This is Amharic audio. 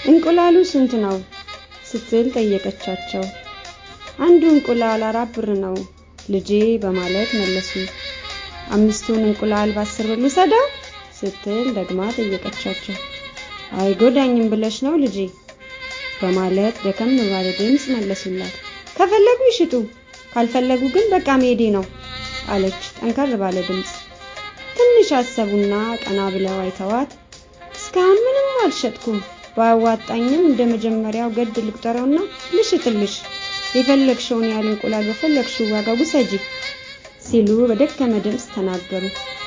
እንቁላሉ ስንት ነው ስትል ጠየቀቻቸው። አንዱ እንቁላል 4 ብር ነው ልጄ በማለት መለሱ። 5ቱን እንቁላል በ10 ብር ልውሰደው ስትል ደግማ ጠየቀቻቸው። አይጎዳኝም ብለሽ ነው ልጄ በማለት ደከም ባለ ድምጽ መለሱላት። ከፈለጉ ይሽጡ ካልፈለጉ ግን በቃ መሄዴ ነው አለች ጠንከር ባለ ድምጽ። ትንሽ አሰቡና ቀና ብለው አይተዋት እስካሁን ምንም አልሸጥኩም ባዋጣኝም እንደመጀመሪያው ገድ ልቁጠረውና ልሽጥልሽ የፈለግሽውን ያህል እንቁላል በፈለግሽው ዋጋ ውሰጂ ሲሉ በደከመ ድምጽ ተናገሩ።